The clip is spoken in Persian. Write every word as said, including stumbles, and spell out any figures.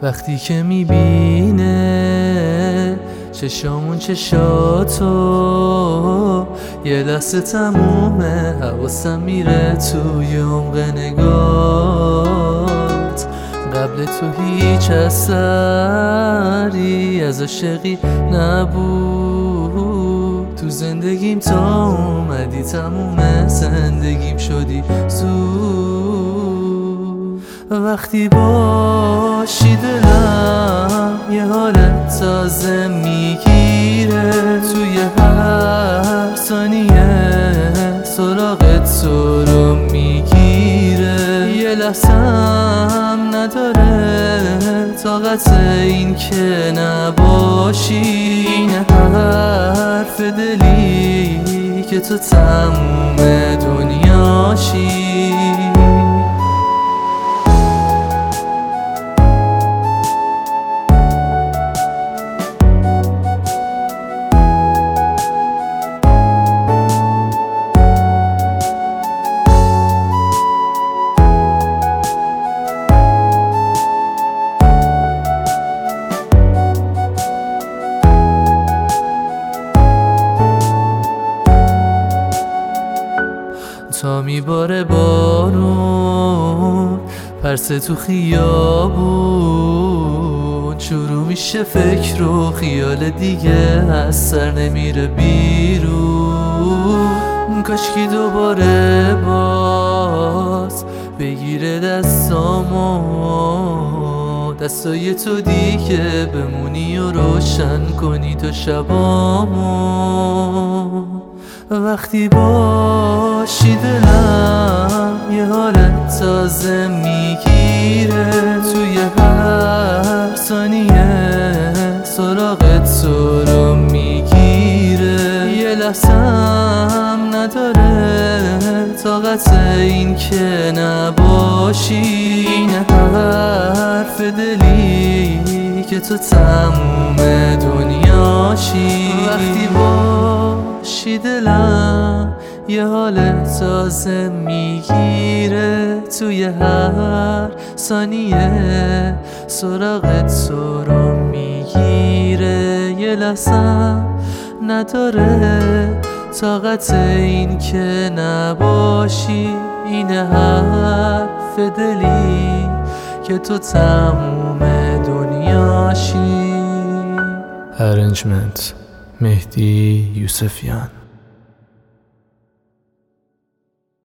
وقتی که میبینه چشامون چشاتو، یه لحظه تمومه حواسم میره توی عمق نگات. قبل تو هیچ اثری از عاشقی نبود، تو زندگیم تا اومدی تموم زندگیم شدی زود. وقتی باشی دلم یه حالت تازه میگیره، توی هر ثانیه سراغت تو رو میگیره. یه لحظم نداره طاقت این که نباشی، این حرف دلی که تو تموم دنیاشی. تا میباره بارون پرس تو خیابون، شروع میشه فکر و خیال دیگه از سر نمیره بیرون. کاشکی دوباره باز بگیره دستامو، دستای تو دیگه بمونی و روشن کنی تا شبامو. وقتی باشی دلم یه حالت تازه میگیره، توی هر ثانیه سراغت تو رو میگیره. یه لحظم نداره طاقت این که نباشی، این حرف دلی که تو تموم دنیاشی. وقتی باشی دلم یه حال تازه میگیره، توی هر ثانیه سراغت تو رو میگیره. یه لحظه نداره طاقت این که نباشی، این حرف دلی که تو تموم دنیاشی. Arrangement مهدی یوسفیان.